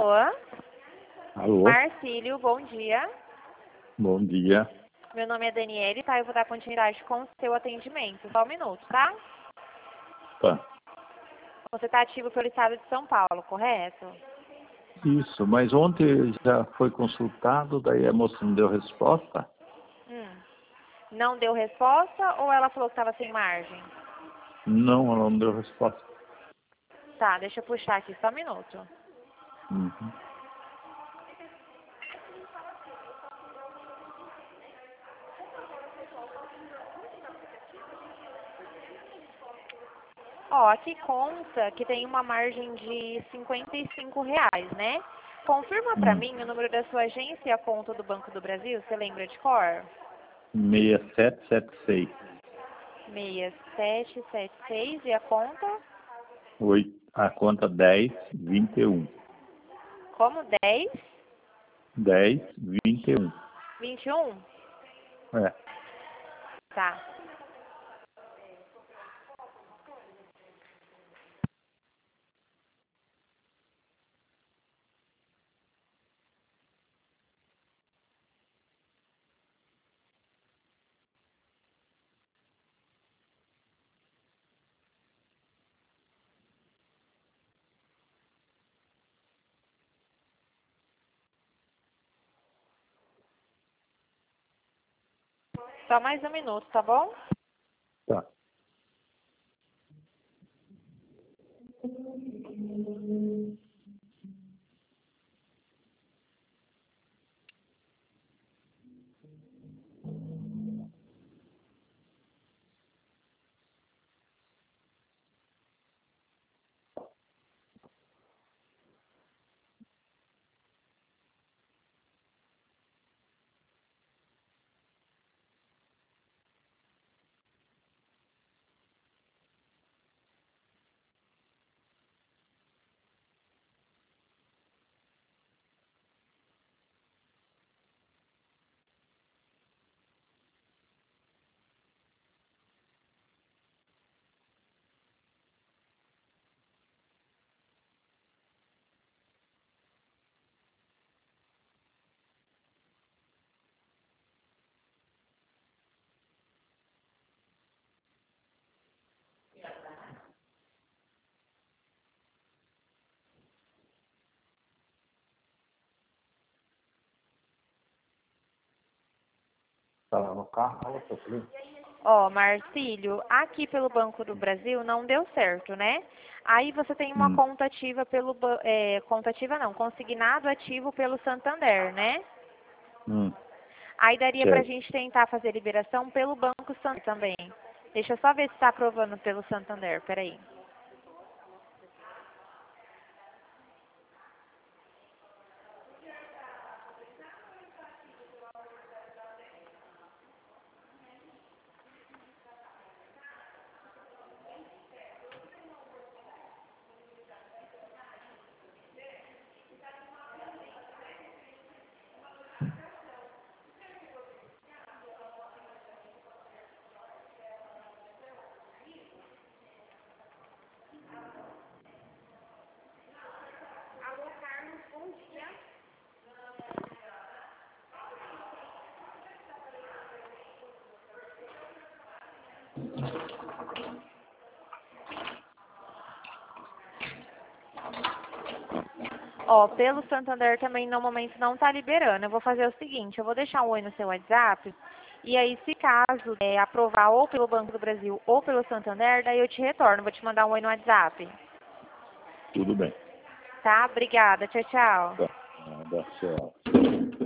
Alô? Alô? Marcílio, bom dia. Bom dia. Meu nome é Daniele, tá? Eu vou dar continuidade com o seu atendimento. Só um minuto, tá? Tá. Você está ativo pelo estado de São Paulo, correto? Isso, mas ontem já foi consultado, daí a moça não deu resposta? Não deu resposta ou ela falou que estava sem margem? Não, ela não deu resposta. Tá, deixa eu puxar aqui, só um minuto. Uhum. Ó, aqui conta que tem uma margem de R$ 55, né? Confirma pra mim o número da sua agência e a conta do Banco do Brasil, você lembra de cor? 6776. 6776 e a conta? A conta 1021. Como 10? 1021. 21? É. Tá. Só mais um minuto, tá bom? Tá. Tá lá no carro, fala seu filho. Ó, Marcílio, aqui pelo Banco do Brasil não deu certo, né? Aí você tem uma conta ativa pelo... conta ativa não, consignado ativo pelo Santander, né? Aí daria pra Certo. gente tentar fazer liberação pelo Banco Santander também. Deixa eu só ver se tá aprovando pelo Santander, peraí. Ó, pelo Santander também no momento não tá liberando. Eu vou fazer o seguinte, eu vou deixar um oi no seu WhatsApp, e aí se caso aprovar ou pelo Banco do Brasil ou pelo Santander, daí eu te retorno, vou te mandar um oi no WhatsApp. Tudo bem. Tá? Obrigada. Tchau, tchau. Tá. Tchau.